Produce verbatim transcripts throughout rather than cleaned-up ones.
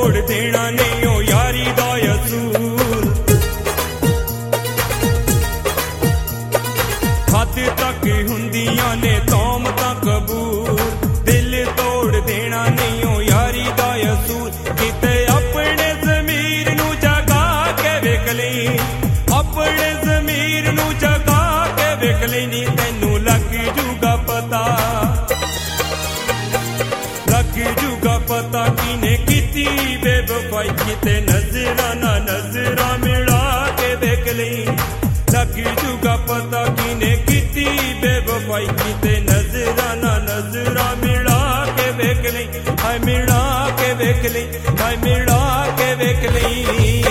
तोड़ देना नहीं ओ यारी दा असूल। हद तक हुंदियां ने तौमतां कबूल, दिल तोड़ देना नहीं ओ यारी दा असूल। किते अपने ज़मीर नू जगा के वेख लई, अपने ज़मीर नू जगा के वेख लई, नी तैनू लग जूगा पता, लग जूगा पता किने कीती बेवफाई। किते नजरा ना नजरा मिला के वेख लई, लग जूगा पता किने कीती बेवफाई। किते नजरा ना नजरा मिला के वेख लई, हाय मिला के वेख लई, हाय मिला के वेख लई।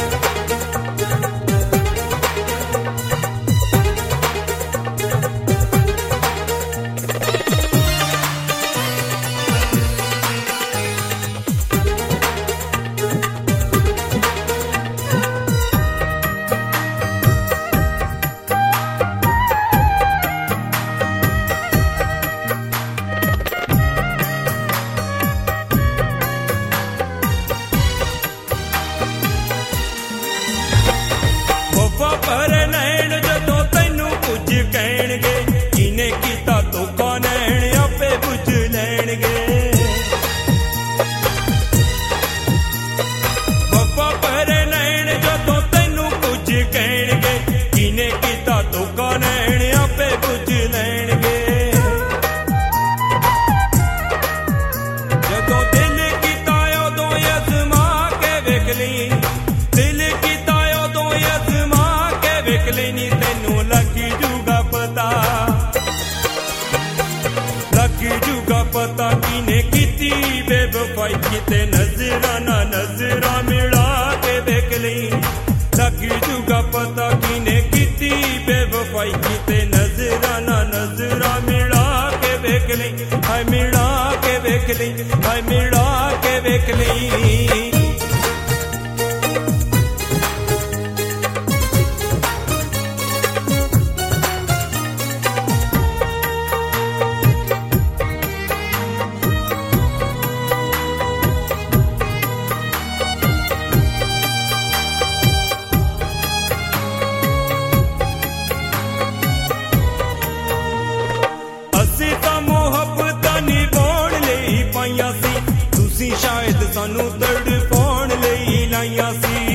पर नैन जदों तैनू कुछ कहणगे, किने कीता धोखा नैन आपे बुझ लैणगे। वफा पर नैन जदों तैनू कुछ कहणगे, किने कीता धोखा नैन आपे बुझ लैणगे। जदों दिल कीता उदों अज़मा के वेख लई, दिल कीता उदों अज़मा वेख लेनी, तैनू लग जूगा पता, लग जूगा पता किने कीती बेवफाई। किते नजरा ना नजरा मिला के वेख लई, लग जूगा पता किने कीती बेवफाई। किते नजरा ना नजरा मिला के वेख लई, हाय मिला के वेख लई, हाय मिला के वेख लई। तुसी शायद सानू तड़पाउण लई लाइया सी,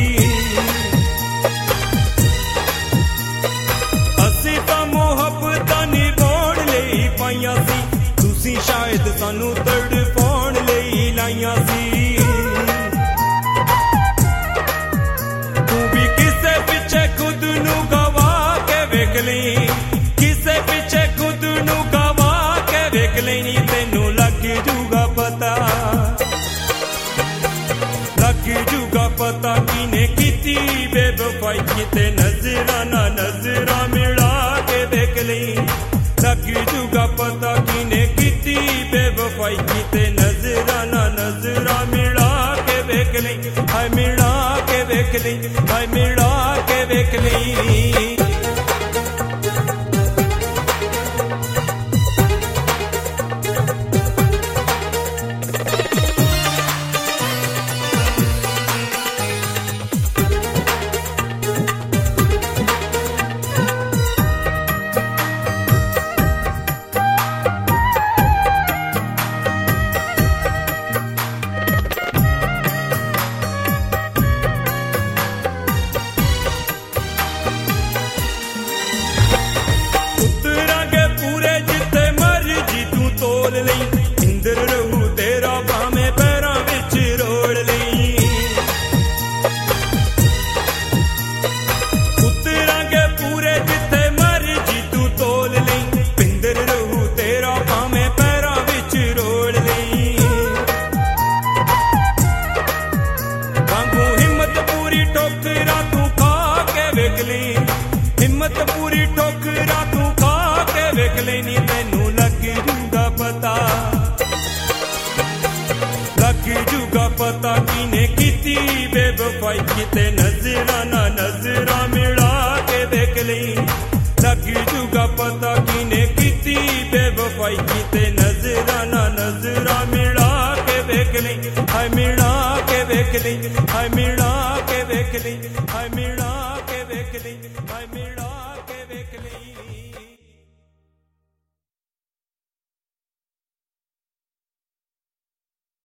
असी तां मुहब्बतां निभाउण लई पाइया सी। तुसी शायद सानू तड़पाउण लई लाइया सी। तू भी किसे पिछे खुद नू गवा के वेख लई, किसे पिछे खुद नू गवा के वेख लई, नी तैनू लग जूगा पता, लग जूगा पता किने कीती बेवफाई। किते नजरा ना नजरा मिला के वेख लई, लग जूगा पता किने कीती बेवफाई। किते नजरा ना नजरा मिला के वेख लई, हाय मिला के वेख लई, हाय मिला के वेख लई। इंदर रहू तेरा भावें पैरां विच रोड़ लई, उतरांगे पूरे जिथे मर्जी तू तोल लई। इंदर रहू तेरा भावें पैरां विच रोड़ लई। वांगू हिम्मत पूरी ठोकरा तू खा के वेख लई, हिम्मत पूरी ठोकरा तू खा के वेख लई, नी तैनू लग जूगा पता, लग जूगा पता किने कीती बेवफाई। किते नजरा ना नजरा मिला के वेख लई, लग जूगा पता किने कीती बेवफाई। किते नजरा ना नजरा मिला के वेख लई, हाय मिला के ਲਈ ਹਾਏ ਮਿਲਾ ਕੇ ਵੇਖ ਲਈ ਹਾਏ ਮਿਲਾ